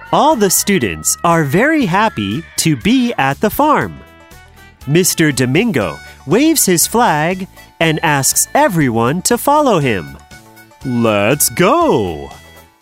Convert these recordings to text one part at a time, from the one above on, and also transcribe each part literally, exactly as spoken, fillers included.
All the students are very happy to be at the farm. Mister Domingo waves his flag and asks everyone to follow him. Let's go!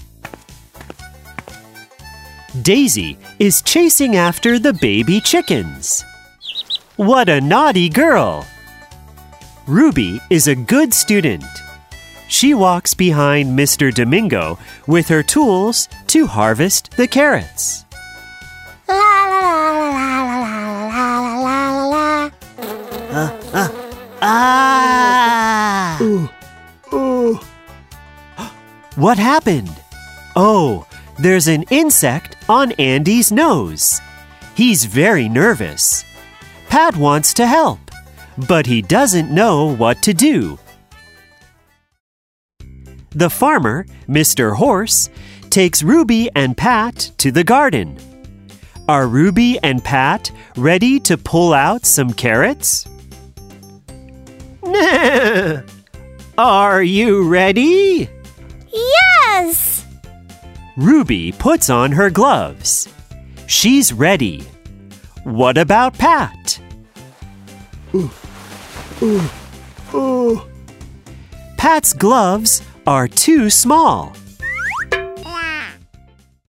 Daisy is chasing after the baby chickens. What a naughty girl! Ruby is a good student. She walks behind Mister Domingo with her tools to harvest the carrots. La la la la la la la la. Uh, uh, ah! Ooh, ooh. What happened? Oh, there's an insect on Andy's nose. He's very nervous. Pat wants to help, but he doesn't know what to do. The farmer, Mister Horse, takes Ruby and Pat to the garden. Are Ruby and Pat ready to pull out some carrots? Are you ready? Yes! Ruby puts on her gloves. She's ready. What about Pat? Ooh, ooh, ooh. Pat's gloves are too small.